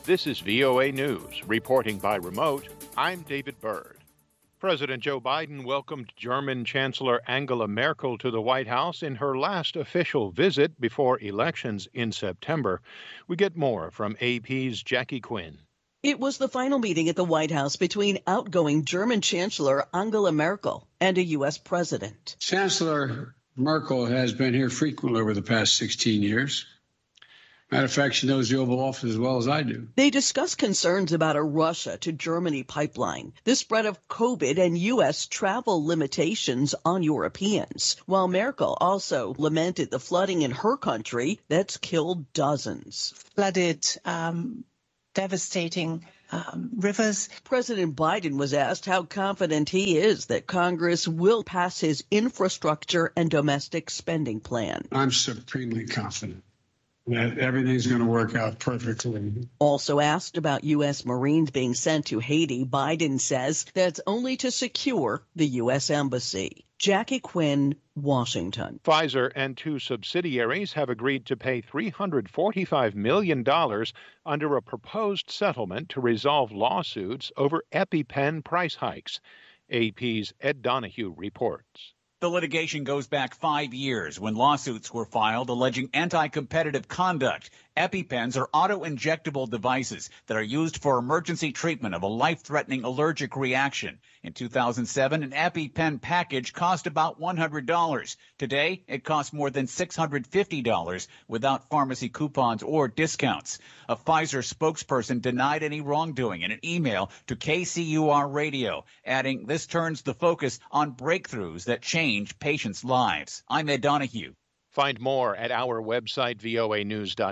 This is VOA News. Reporting by remote, I'm David Byrd. President Joe Biden welcomed German Chancellor Angela Merkel to the White House in her last official visit before elections in September. We get more from AP's Jackie Quinn. It was the final meeting at the White House between outgoing German Chancellor Angela Merkel and a U.S. president. Chancellor Merkel has been here frequently over the past 16 years. Matter of fact, she knows the Oval Office as well as I do. They discussed concerns about a Russia to Germany pipeline, the spread of COVID, and U.S. travel limitations on Europeans, while Merkel also lamented the flooding in her country that's killed dozens. Flooded, devastating rivers. President Biden was asked how confident he is that Congress will pass his infrastructure and domestic spending plan. I'm supremely confident that everything's going to work out perfectly. Also asked about U.S. Marines being sent to Haiti, Biden says that's only to secure the U.S. Embassy. Jackie Quinn, Washington. Pfizer and two subsidiaries have agreed to pay $345 million under a proposed settlement to resolve lawsuits over EpiPen price hikes. AP's Ed Donahue reports. The litigation goes back 5 years when lawsuits were filed alleging anti-competitive conduct. EpiPens are auto-injectable devices that are used for emergency treatment of a life-threatening allergic reaction. In 2007, an EpiPen package cost about $100. Today, it costs more than $650 without pharmacy coupons or discounts. A Pfizer spokesperson denied any wrongdoing in an email to KCUR Radio, adding this turns the focus on breakthroughs that change patients' lives. I'm Ed Donahue. Find more at our website, voanews.com.